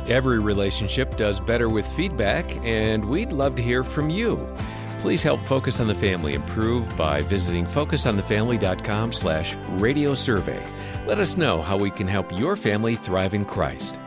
Every relationship does better with feedback, and we'd love to hear from you. Please help Focus on the Family improve by visiting focusonthefamily.com/radio survey. Let us know how we can help your family thrive in Christ.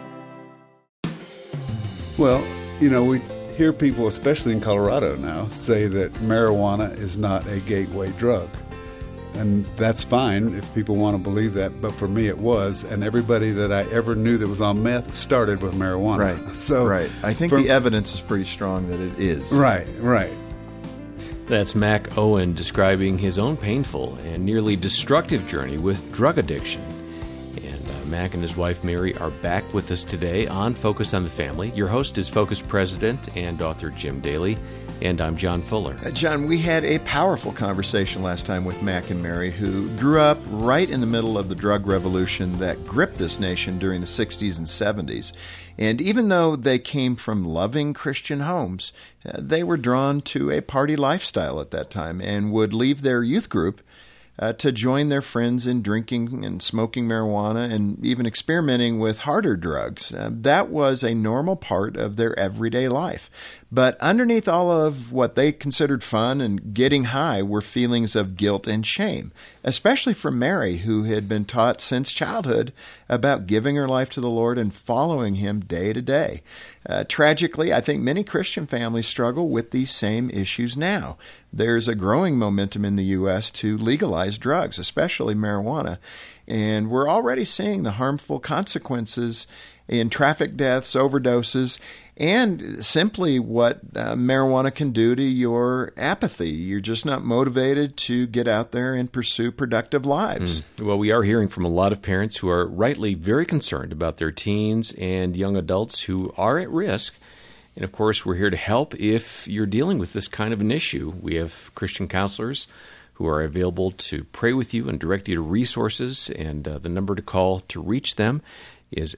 Well, we hear people, especially in Colorado now, say that marijuana is not a gateway drug. And that's fine if people want to believe that, but for me it was. And everybody that I ever knew that was on meth started with marijuana. Right. Right. I think the evidence is pretty strong that it is. Right. That's Mac Owen describing his own painful and nearly destructive journey with drug addiction. And Mac and his wife Mary are back with us today on Focus on the Family. Your host is Focus President and author Jim Daly, and I'm John Fuller. John, we had a powerful conversation last time with Mac and Mary, who grew up right in the middle of the drug revolution that gripped this nation during the 60s and 70s. And even though they came from loving Christian homes, they were drawn to a party lifestyle at that time and would leave their youth group to join their friends in drinking and smoking marijuana and even experimenting with harder drugs. That was a normal part of their everyday life. But underneath all of what they considered fun and getting high were feelings of guilt and shame, especially for Mary, who had been taught since childhood about giving her life to the Lord and following Him day to day. Tragically, I think many Christian families struggle with these same issues now. There's a growing momentum in the U.S. to legalize drugs, especially marijuana, and we're already seeing the harmful consequences in traffic deaths, overdoses, and simply what marijuana can do to your apathy. You're just not motivated to get out there and pursue productive lives. Well, we are hearing from a lot of parents who are rightly very concerned about their teens and young adults who are at risk. And, of course, we're here to help if you're dealing with this kind of an issue. We have Christian counselors who are available to pray with you and direct you to resources. And the number to call to reach them is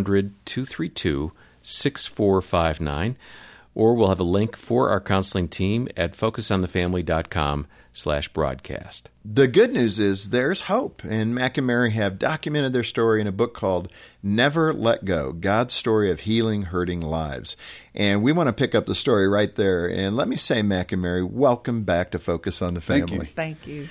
800-232-6459. Or we'll have a link for our counseling team at focusonthefamily.com/broadcast. The good news is there's hope, and Mac and Mary have documented their story in a book called Never Let Go, God's Story of Healing Hurting Lives. And we want to pick up the story right there. And let me say, Mac and Mary, welcome back to Focus on the Family. Thank you.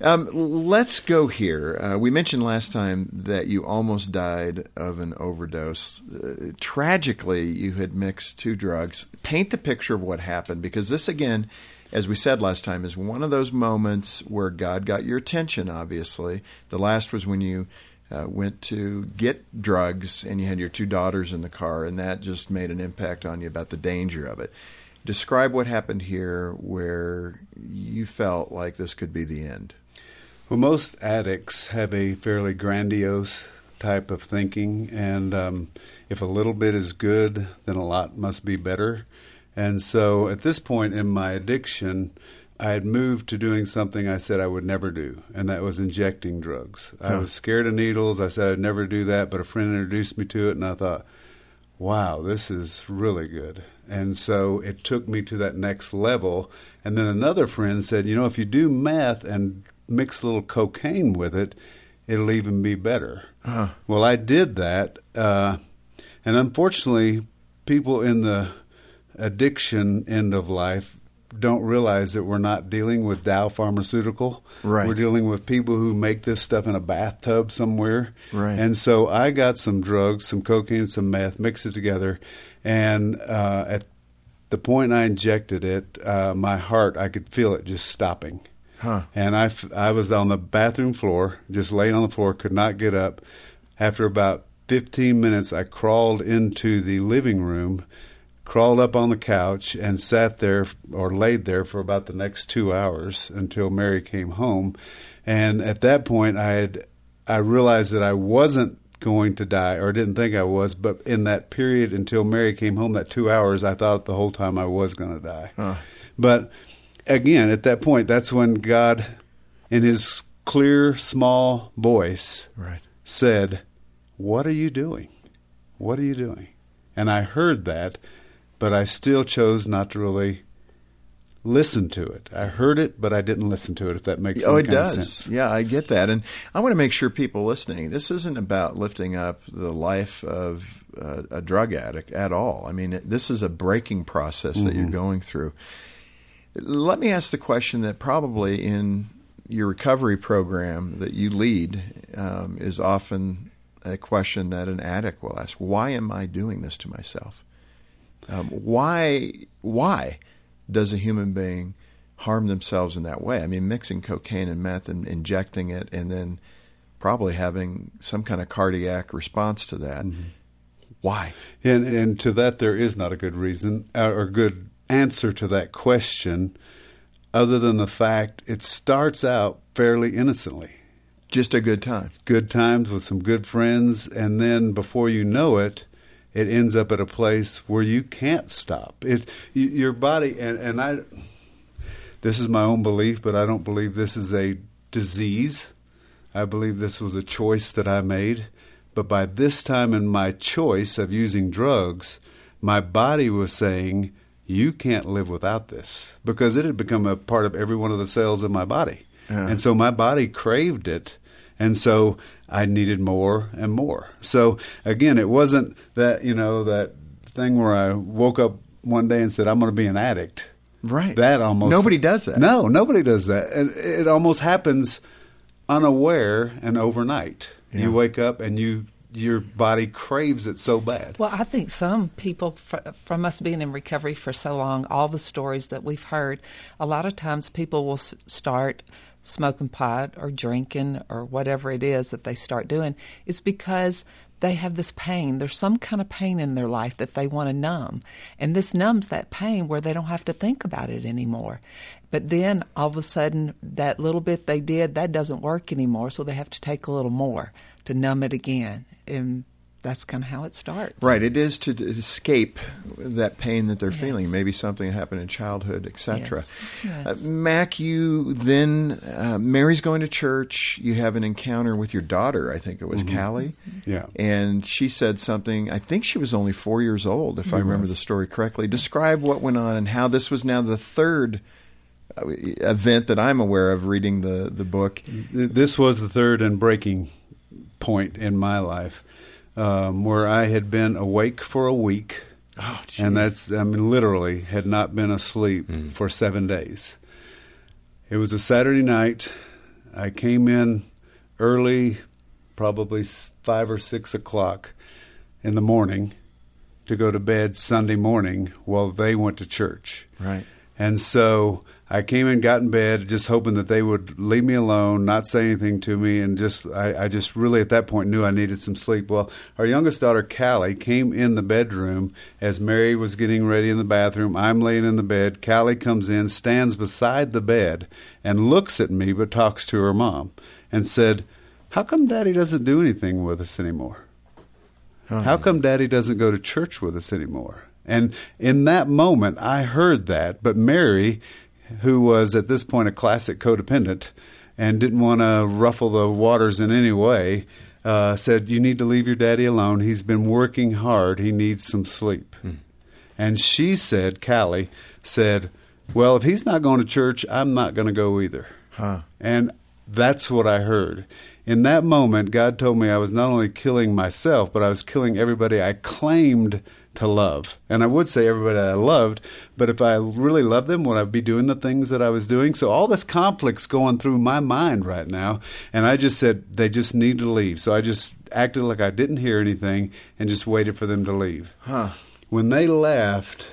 Let's go here. We mentioned last time that you almost died of an overdose. Tragically, you had mixed two drugs. Paint the picture of what happened, because this, again, as we said last time, is one of those moments where God got your attention, obviously. The last was when you went to get drugs and you had your two daughters in the car, and that just made an impact on you about the danger of it. Describe what happened here where you felt like this could be the end. Well, most addicts have a fairly grandiose type of thinking, and if a little bit is good, then a lot must be better. And so at this point in my addiction, I had moved to doing something I said I would never do, and that was injecting drugs. I was scared of needles. I said I'd never do that, but a friend introduced me to it, and I thought, wow, this is really good. And so it took me to that next level. And then another friend said, if you do meth and mix a little cocaine with it, it'll even be better. Well, I did that, and unfortunately, people in the addiction end of life don't realize that we're not dealing with Dow Pharmaceutical. Right. We're dealing with people who make this stuff in a bathtub somewhere. Right. And so I got some drugs, some cocaine, some meth, mixed it together, and at the point I injected it, my heart, I could feel it just stopping. And I was on the bathroom floor, just laying on the floor, could not get up. After about 15 minutes, I crawled into the living room, crawled up on the couch, and sat there or laid there for about the next 2 hours until Mary came home. And at that point, I realized that I wasn't going to die, or didn't think I was, but in that period until Mary came home, that 2 hours, I thought the whole time I was going to die. But again, at that point, that's when God, in His clear, small voice, said, "What are you doing? What are you doing?" And I heard that, but I still chose not to really listen to it. I heard it, but I didn't listen to it, if that makes any kind of sense. Yeah, I get that. And I want to make sure people listening, this isn't about lifting up the life of a drug addict at all. I mean, this is a breaking process that you're going through. Let me ask the question that probably in your recovery program that you lead is often a question that an addict will ask: why am I doing this to myself? Why does a human being harm themselves in that way? I mean, mixing cocaine and meth and injecting it and then probably having some kind of cardiac response to that. Why? And to that, there is not a good reason or good answer to that question, other than the fact it starts out fairly innocently. Just a good time. Good times with some good friends, and then before you know it, it ends up at a place where you can't stop. Your body, and I. This is my own belief, but I don't believe this is a disease. I believe this was a choice that I made. But by this time in my choice of using drugs, my body was saying, you can't live without this, because it had become a part of every one of the cells in my body. And so my body craved it. And so I needed more and more. So again, it wasn't that, that thing where I woke up one day and said, I'm going to be an addict. Right. That almost. Nobody does that. No, nobody does that. And it almost happens unaware and overnight. Yeah. You wake up and your body craves it so bad. Well, I think some people, from us being in recovery for so long, all the stories that we've heard, a lot of times people will start smoking pot or drinking or whatever it is that they start doing is because they have this pain. There's some kind of pain in their life that they want to numb. And this numbs that pain where they don't have to think about it anymore. But then all of a sudden, that little bit they did, that doesn't work anymore, so they have to take a little more to numb it again. And that's kind of how it starts. Right. It is to escape that pain that they're feeling, maybe something that happened in childhood, etc. Yes. Mac, you then, Mary's going to church. You have an encounter with your daughter, I think it was Callie. Yeah. And she said something, I think she was only 4 years old, if I remember the story correctly. Describe what went on and how this was now the third event that I'm aware of reading the book. This was the third and breaking point in my life. Where I had been awake for a week, and literally had not been asleep for 7 days. It was a Saturday night. I came in early, probably 5 or 6 o'clock in the morning to go to bed Sunday morning while they went to church. Right. And so I came in, got in bed, just hoping that they would leave me alone, not say anything to me, and I just really at that point knew I needed some sleep. Well, our youngest daughter, Callie, came in the bedroom as Mary was getting ready in the bathroom. I'm laying in the bed. Callie comes in, stands beside the bed, and looks at me but talks to her mom and said, how come Daddy doesn't do anything with us anymore? How come Daddy doesn't go to church with us anymore? And in that moment, I heard that, but Mary, who was at this point a classic codependent and didn't want to ruffle the waters in any way, said, you need to leave your daddy alone. He's been working hard. He needs some sleep. And she said, Callie said, well, if he's not going to church, I'm not going to go either. And that's what I heard. In that moment, God told me I was not only killing myself, but I was killing everybody I claimed to love. And I would say everybody I loved, but if I really loved them, would I be doing the things that I was doing? So all this conflict's going through my mind right now, and I just said they just need to leave. So I just acted like I didn't hear anything and just waited for them to leave. When they left,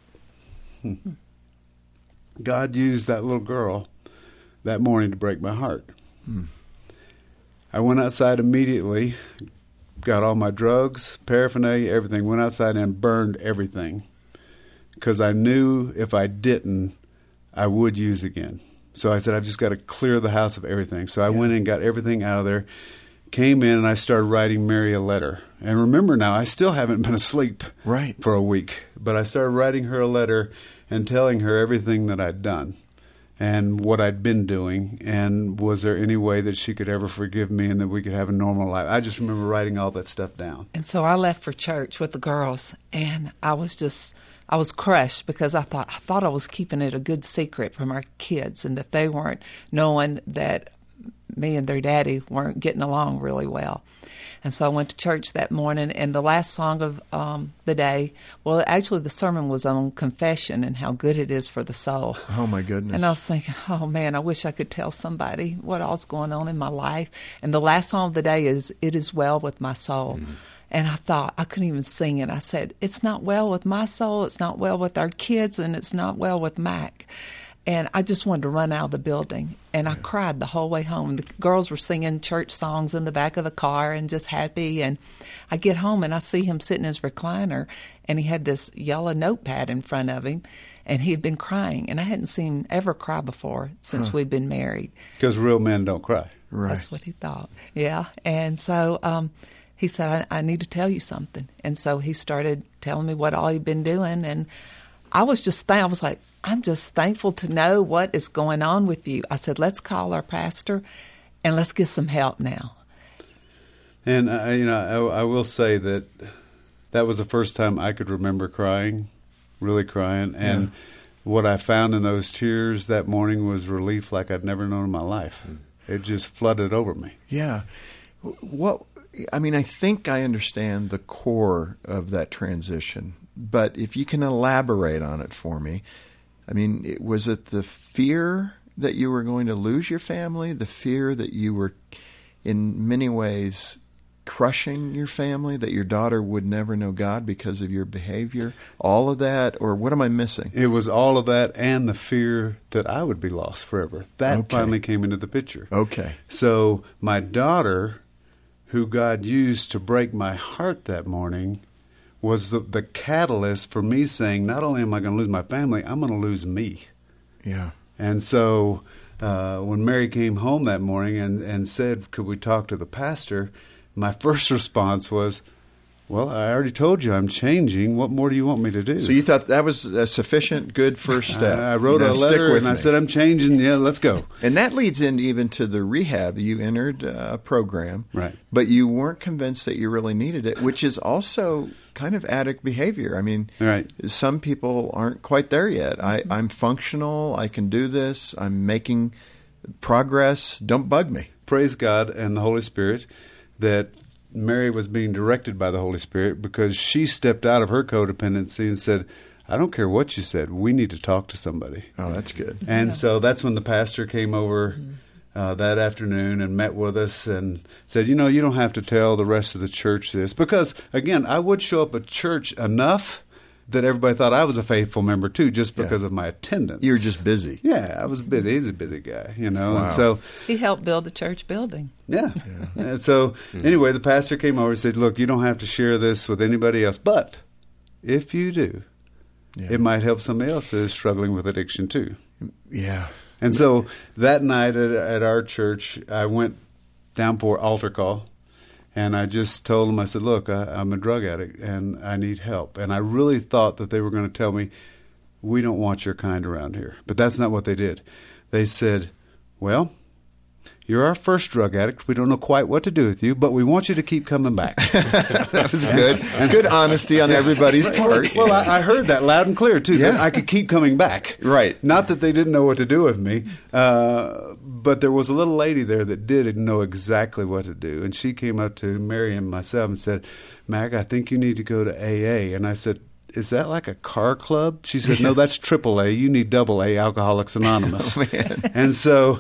God used that little girl that morning to break my heart. I went outside immediately, got all my drugs, paraphernalia, everything, went outside and burned everything because I knew if I didn't, I would use again. So I said, I've just got to clear the house of everything. So I went in and got everything out of there, came in, and I started writing Mary a letter. And remember now, I still haven't been asleep for a week, but I started writing her a letter and telling her everything that I'd done and what I'd been doing, and was there any way that she could ever forgive me and that we could have a normal life. I just remember writing all that stuff down. And so I left for church with the girls, and I was crushed because I thought I was keeping it a good secret from our kids and that they weren't knowing that me and their daddy weren't getting along really well. And so I went to church that morning, and the last song of the day, well, actually the sermon was on confession and how good it is for the soul. Oh, my goodness. And I was thinking, oh, man, I wish I could tell somebody what all's going on in my life. And the last song of the day is, "It Is Well With My Soul." Mm-hmm. And I thought, I couldn't even sing it. I said, it's not well with my soul, it's not well with our kids, and it's not well with Mac. And I just wanted to run out of the building. And I cried the whole way home. The girls were singing church songs in the back of the car and just happy. And I get home and I see him sitting in his recliner, and he had this yellow notepad in front of him, and he had been crying. And I hadn't seen him ever cry before since we'd been married. Because real men don't cry. Right. That's what he thought. Yeah. And so he said, I need to tell you something. And so he started telling me what all he'd been doing. And I was like, I'm just thankful to know what is going on with you. I said, let's call our pastor and let's get some help now. And, I will say that was the first time I could remember crying, really crying. And what I found in those tears that morning was relief like I'd never known in my life. It just flooded over me. Yeah. I think I understand the core of that transition, but if you can elaborate on it for me. Was it the fear that you were going to lose your family, the fear that you were in many ways crushing your family, that your daughter would never know God because of your behavior, all of that, or what am I missing? It was all of that and the fear that I would be lost forever. That finally came into the picture. Okay. So my daughter, who God used to break my heart that morning, was the catalyst for me saying, not only am I going to lose my family, I'm going to lose me. Yeah. And so when Mary came home that morning and said, could we talk to the pastor, my first response was, well, I already told you I'm changing. What more do you want me to do? So you thought that was a sufficient, good first step. I wrote a letter and I said, I'm changing. Yeah, let's go. And that leads in even to the rehab. You entered a program, right? But you weren't convinced that you really needed it, which is also kind of addict behavior. Right. Some people aren't quite there yet. I'm functional. I can do this. I'm making progress. Don't bug me. Praise God and the Holy Spirit that Mary was being directed by the Holy Spirit, because she stepped out of her codependency and said, I don't care what you said. We need to talk to somebody. Oh, that's good. And so that's when the pastor came over that afternoon and met with us and said, you don't have to tell the rest of the church this. Because, again, I would show up at church enough that everybody thought I was a faithful member, too, just because of my attendance. You were just busy. Yeah, I was busy. He's a busy guy, Wow. And so he helped build the church building. Yeah. And so anyway, the pastor came over and said, look, you don't have to share this with anybody else, but if you do, it might help somebody else that is struggling with addiction, too. Yeah. And so that night at our church, I went down for altar call. And I just told them, I said, look, I'm a drug addict and I need help. And I really thought that they were going to tell me, we don't want your kind around here. But that's not what they did. They said, well, you're our first drug addict. We don't know quite what to do with you, but we want you to keep coming back. That was good. Good honesty on everybody's part. Well, I heard that loud and clear, too, that I could keep coming back. Right. Not that they didn't know what to do with me, but there was a little lady there that did know exactly what to do. And she came up to Mary and myself and said, Mac, I think you need to go to AA. And I said, is that like a car club? She said, no, that's AAA. You need AA, Alcoholics Anonymous. Oh, man. And so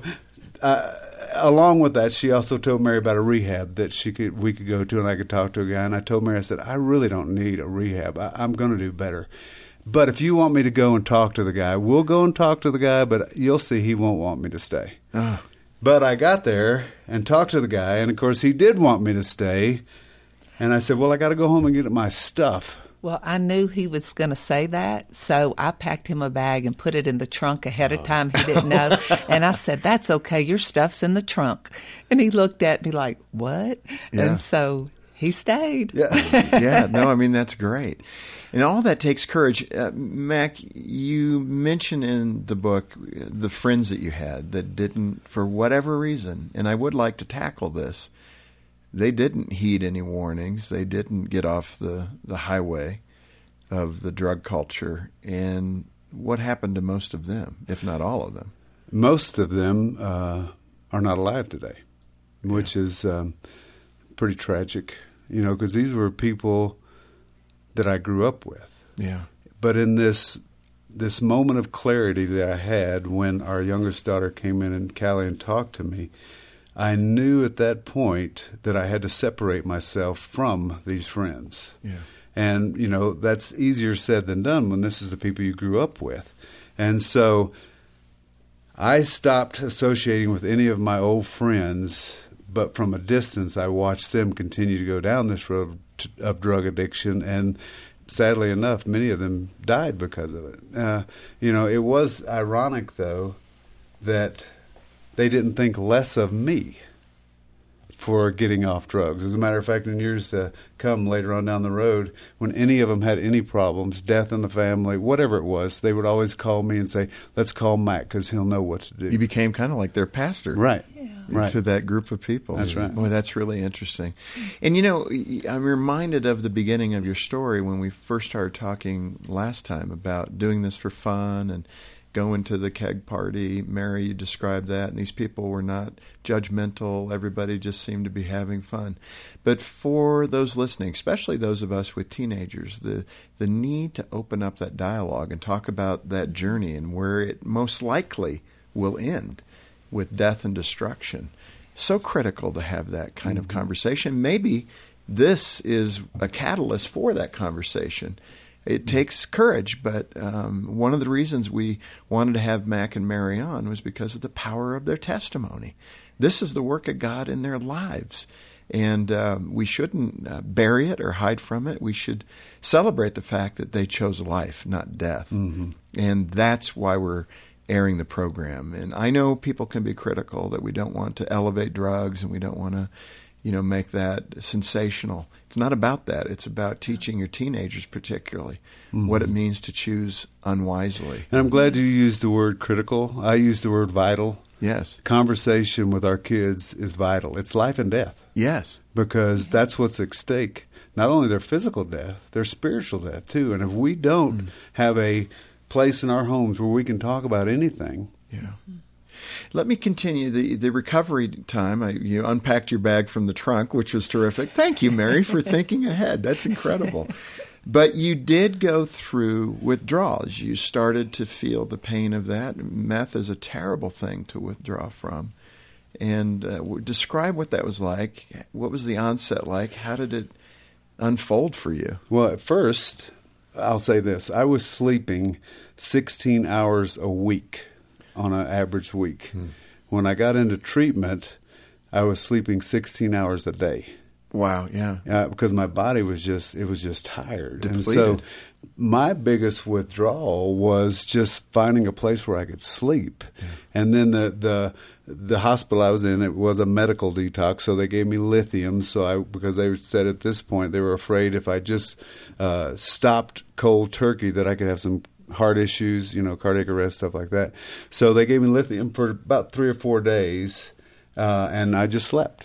along with that, she also told Mary about a rehab that we could go to, and I could talk to a guy. And I told Mary, I said, I really don't need a rehab. I'm going to do better. But if you want me to go and talk to the guy, we'll go and talk to the guy, but you'll see he won't want me to stay. But I got there and talked to the guy, and, of course, he did want me to stay. And I said, well, I got to go home and get my stuff. Well, I knew he was going to say that, so I packed him a bag and put it in the trunk ahead of time. He didn't know. And I said, that's okay. Your stuff's in the trunk. And he looked at me like, what? Yeah. And so he stayed. Yeah. No, that's great. And all that takes courage. Mac, you mention in the book the friends that you had that didn't, for whatever reason, and I would like to tackle this, they didn't heed any warnings. They didn't get off the highway of the drug culture. And what happened to most of them, if not all of them? Most of them are not alive today, which is pretty tragic, because these were people that I grew up with. Yeah. But in this moment of clarity that I had when our youngest daughter came in and Callie and talked to me, I knew at that point that I had to separate myself from these friends. Yeah. And, that's easier said than done when this is the people you grew up with. And so I stopped associating with any of my old friends, but from a distance I watched them continue to go down this road of drug addiction, and sadly enough, many of them died because of it. It was ironic, though, that they didn't think less of me for getting off drugs. As a matter of fact, in years to come later on down the road, when any of them had any problems, death in the family, whatever it was, they would always call me and say, let's call Mac because he'll know what to do. You became kind of like their pastor. Right. Yeah. Right. To that group of people. That's right. Boy, that's really interesting. And, I'm reminded of the beginning of your story when we first started talking last time about doing this for fun and going to the keg party. Mary, you described that, and these people were not judgmental. Everybody just seemed to be having fun. But for those listening, especially those of us with teenagers, the need to open up that dialogue and talk about that journey and where it most likely will end with death and destruction. So critical to have that kind of conversation. Maybe this is a catalyst for that conversation. It takes courage, but one of the reasons we wanted to have Mac and Mary on was because of the power of their testimony. This is the work of God in their lives, and we shouldn't bury it or hide from it. We should celebrate the fact that they chose life, not death, and that's why we're airing the program. And I know people can be critical that we don't want to elevate drugs and we don't want to make that sensational. It's not about that. It's about teaching your teenagers particularly what it means to choose unwisely. And I'm glad you used the word critical. I used the word vital. Yes. Conversation with our kids is vital. It's life and death. Yes. Because that's what's at stake. Not only their physical death, their spiritual death too. And if we don't have a place in our homes where we can talk about anything. Yeah. Let me continue the recovery time. You unpacked your bag from the trunk, which was terrific. Thank you, Mary, for thinking ahead. That's incredible. But you did go through withdrawals. You started to feel the pain of that. Meth is a terrible thing to withdraw from. And describe what that was like. What was the onset like? How did it unfold for you? Well, at first, I'll say this. I was sleeping 16 hours a week on an average week. When I got into treatment, I was sleeping 16 hours a day. Wow, yeah. Because my body was just tired. Depleted. And so my biggest withdrawal was just finding a place where I could sleep. Yeah. And then the hospital I was in, it was a medical detox, so they gave me lithium. Because they said at this point they were afraid if I just stopped cold turkey that I could have some heart issues, cardiac arrest, stuff like that. So they gave me lithium for about 3 or 4 days, and I just slept.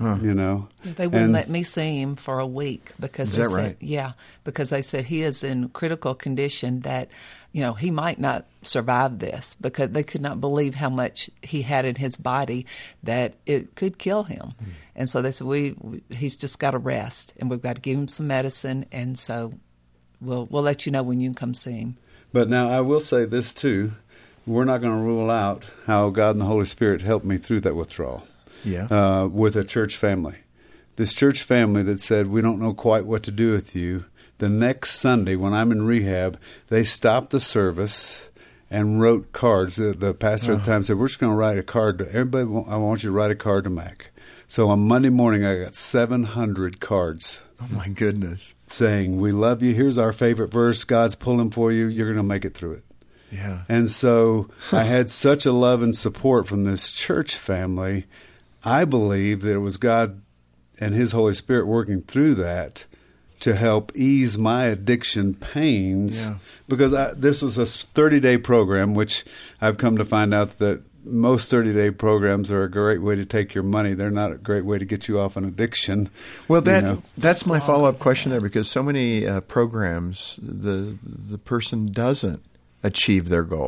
They wouldn't let me see him for a week because they said, right? Yeah, because they said he is in critical condition that, he might not survive this, because they could not believe how much he had in his body that it could kill him. And so they said, he's just got to rest, and we've got to give him some medicine, and so we'll let you know when you can come see him. But now I will say this too, we're not going to rule out how God and the Holy Spirit helped me through that withdrawal. Yeah. With a church family. This church family that said, we don't know quite what to do with you. The next Sunday when I'm in rehab, they stopped the service and wrote cards. The pastor at the time said, we're just going to write a card to everybody. I want you to write a card to Mac. So on Monday morning, I got 700 cards. Oh, my goodness. Saying, we love you. Here's our favorite verse. God's pulling for you. You're going to make it through it. Yeah. And so I had such a love and support from this church family. I believe that it was God and His Holy Spirit working through that to help ease my addiction pains. Yeah. Because this was a 30-day program, which I've come to find out that most 30-day programs are a great way to take your money. They're not a great way to get you off an addiction. Well, that's my follow-up question there, because so many programs, the person doesn't achieve their goal.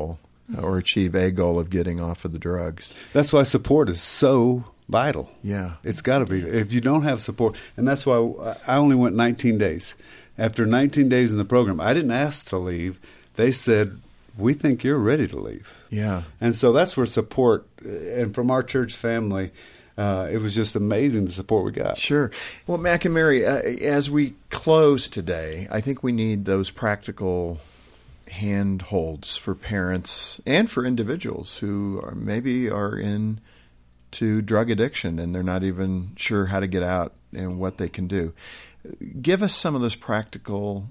or achieve a goal of getting off of the drugs. That's why support is so vital. Yeah. It's got to be. If you don't have support, and that's why I only went 19 days. After 19 days in the program, I didn't ask to leave. They said, we think you're ready to leave. Yeah. And so that's where support, and from our church family, it was just amazing the support we got. Sure. Well, Mac and Mary, as we close today, I think we need those practical handholds for parents and for individuals who maybe are into drug addiction and they're not even sure how to get out and what they can do. Give us some of those practical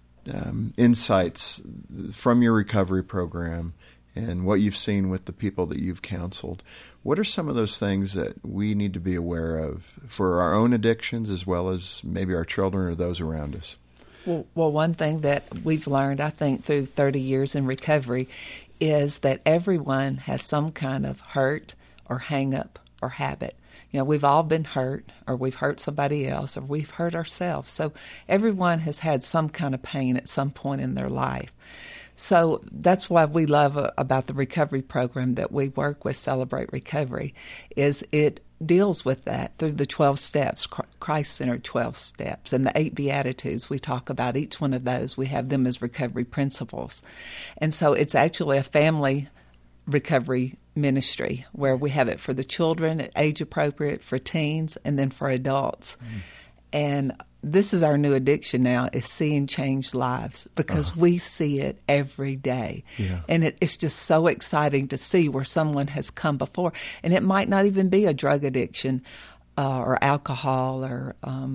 insights from your recovery program and what you've seen with the people that you've counseled. What are some of those things that we need to be aware of for our own addictions as well as maybe our children or those around us? Well, one thing that we've learned, I think, through 30 years in recovery is that everyone has some kind of hurt or hang-up or habit. You know, we've all been hurt, or we've hurt somebody else, or we've hurt ourselves. So everyone has had some kind of pain at some point in their life. So that's why we love about the recovery program that we work with, Celebrate Recovery, is it deals with that through the 12 steps, Christ-centered 12 steps, and the 8 Beatitudes. We talk about each one of those. We have them as recovery principles. And so it's actually a family recovery ministry where we have it for the children, age appropriate, for teens, and then for adults. And this is our new addiction now, is seeing changed lives, because we see it every day. Yeah. And it's just so exciting to see where someone has come before. And it might not even be a drug addiction or alcohol, or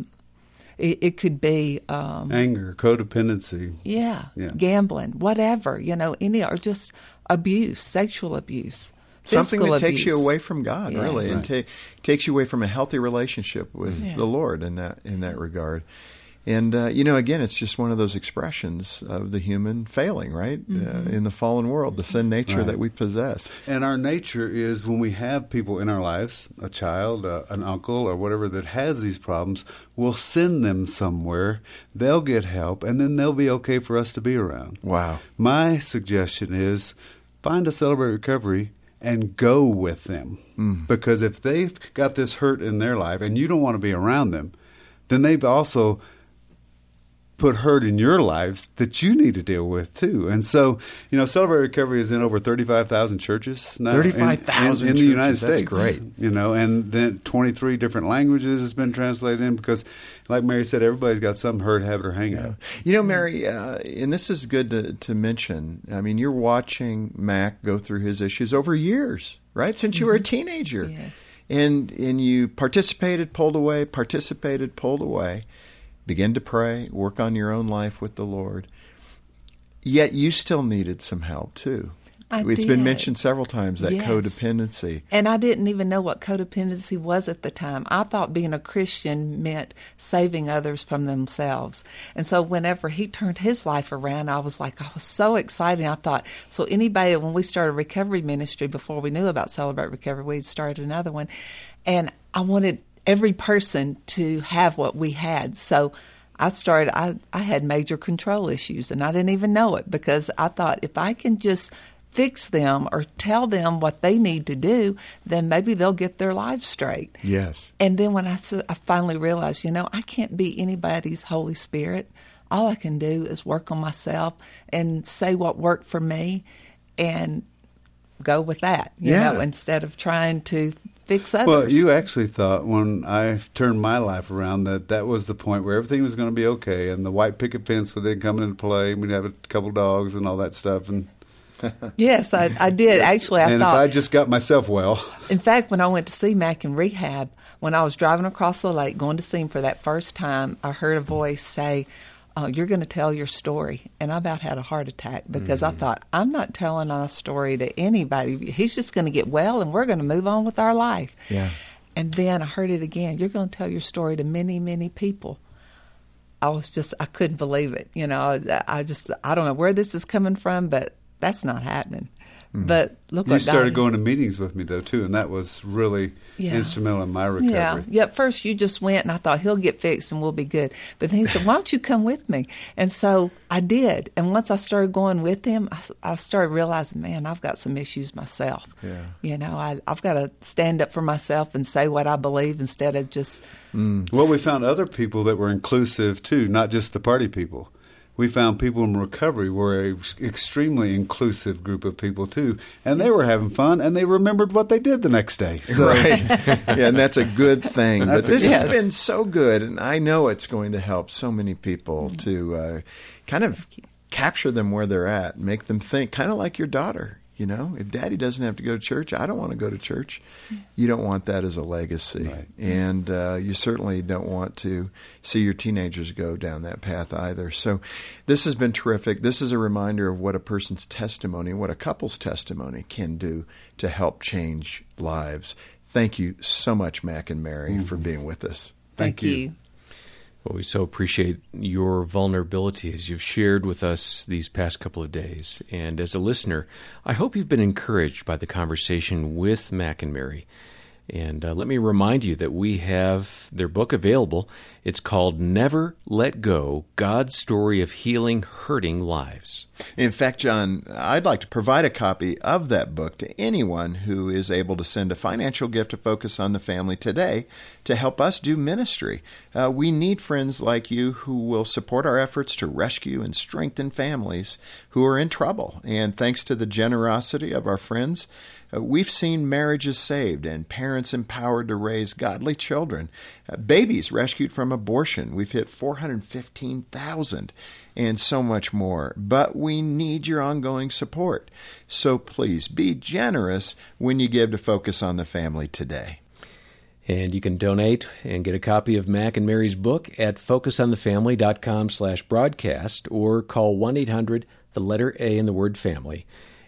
it could be anger, codependency. Yeah, gambling, whatever, any, or just abuse, sexual abuse. Something that abuse. takes you away from God, really, Right. and takes you away from a healthy relationship with the Lord in that regard. And again, it's just one of those expressions of the human failing, right? In the fallen world, the sin nature Right. that we possess. And our nature is, when we have people in our lives, a child, an uncle, or whatever that has these problems, we'll send them somewhere, they'll get help, and then they'll be okay for us to be around. Wow. My suggestion is find a Celebrate Recovery and go with them. Because if they've got this hurt in their life and you don't want to be around them, then they've also put hurt in your lives that you need to deal with too. And so, Celebrate Recovery is in over 35,000 churches now. 35,000 in the United churches. States. That's great. And then 23 different languages has been translated in, because, like Mary said, everybody's got some hurt, habit, or hang-up. Mary, and this is good to mention, I mean, you're watching Mac go through his issues over years, right? Since you were a teenager. Yes. And you participated, pulled away, begin to pray, work on your own life with the Lord. Yet you still needed some help too. It's been mentioned several times, that codependency. And I didn't even know what codependency was at the time. I thought being a Christian meant saving others from themselves. And so whenever he turned his life around, I was so excited. I thought, so anybody, when we started recovery ministry, before we knew about Celebrate Recovery, we started another one. And I wanted every person to have what we had. So I had major control issues, and I didn't even know it, because I thought, if I can just fix them or tell them what they need to do, then maybe they'll get their lives straight. Yes. And then when I finally realized, I can't be anybody's Holy Spirit. All I can do is work on myself and say what worked for me and go with that, you know, instead of trying to fix others. Well, you actually thought, when I turned my life around, that was the point where everything was going to be okay, and the white picket fence would then come into play, and we'd have a couple dogs and all that stuff. And yes, I did. Actually, I thought, if I just got myself well. In fact, when I went to see Mac in rehab, when I was driving across the lake going to see him for that first time, I heard a voice say, you're going to tell your story. And I about had a heart attack, because I thought, I'm not telling my story to anybody. He's just going to get well, and we're going to move on with our life. Yeah. And then I heard it again. You're going to tell your story to many, many people. I couldn't believe it. I don't know where this is coming from, but that's not happening. But look You what started God going to meetings with me, though, too, and that was really instrumental in my recovery. Yeah, at first you just went, and I thought, he'll get fixed and we'll be good. But then he said, why don't you come with me? And so I did. And once I started going with him, I started realizing, man, I've got some issues myself. Yeah. You know, I've got to stand up for myself and say what I believe instead of just... Well, we found other people that were inclusive, too, not just the party people. We found people in recovery were an extremely inclusive group of people, too. And they were having fun, and they remembered what they did the next day. So. Right. Yeah, and that's a good thing. But this has been so good, and I know it's going to help so many people to kind of capture them where they're at, make them think, kind of like your daughter. You know, if Daddy doesn't have to go to church, I don't want to go to church. You don't want that as a legacy. Right. And you certainly don't want to see your teenagers go down that path either. So this has been terrific. This is a reminder of what a person's testimony, what a couple's testimony can do to help change lives. Thank you so much, Mac and Mary, for being with us. Thank you. Well, we so appreciate your vulnerability as you've shared with us these past couple of days. And as a listener, I hope you've been encouraged by the conversation with Mac and Mary. And let me remind you that we have their book available. It's called Never Let Go, God's Story of Healing Hurting Lives. In fact, John, I'd like to provide a copy of that book to anyone who is able to send a financial gift to Focus on the Family today to help us do ministry. We need friends like you who will support our efforts to rescue and strengthen families who are in trouble. And thanks to the generosity of our friends, we've seen marriages saved and parents empowered to raise godly children, babies rescued from abortion. We've hit 415,000 and so much more. But we need your ongoing support. So please be generous when you give to Focus on the Family today. And you can donate and get a copy of Mac and Mary's book at focusonthefamily.com/broadcast or call 1-800, the letter A in the word family,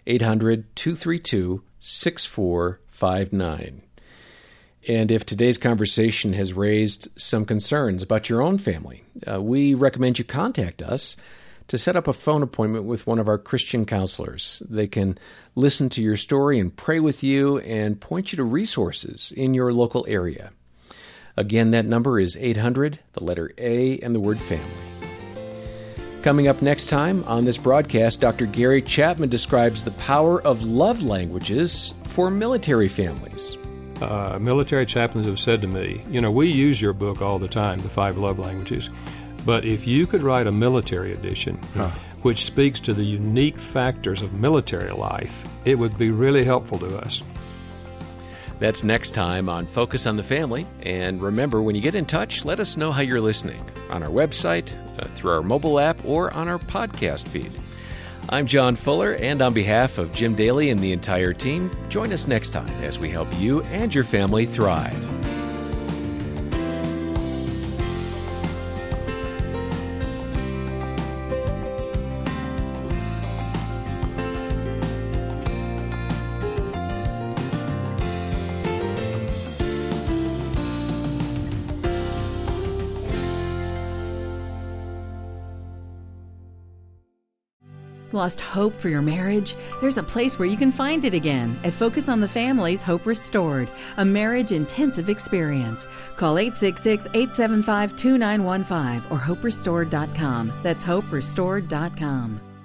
800-232-6459. And if today's conversation has raised some concerns about your own family, we recommend you contact us to set up a phone appointment with one of our Christian counselors. They can listen to your story and pray with you and point you to resources in your local area. Again, that number is 800, the letter A and the word family. Coming up next time on this broadcast, Dr. Gary Chapman describes the power of love languages for military families. Military chaplains have said to me, we use your book all the time, The 5 Love Languages, but if you could write a military edition, which speaks to the unique factors of military life, it would be really helpful to us. That's next time on Focus on the Family. And remember, when you get in touch, let us know how you're listening on our website, through our mobile app, or on our podcast feed. I'm John Fuller, and on behalf of Jim Daly and the entire team, join us next time as we help you and your family thrive. Lost hope for your marriage? There's a place where you can find it again at Focus on the Family's Hope Restored, a marriage intensive experience. Call 866-875-2915 or hoperestored.com. That's hoperestored.com.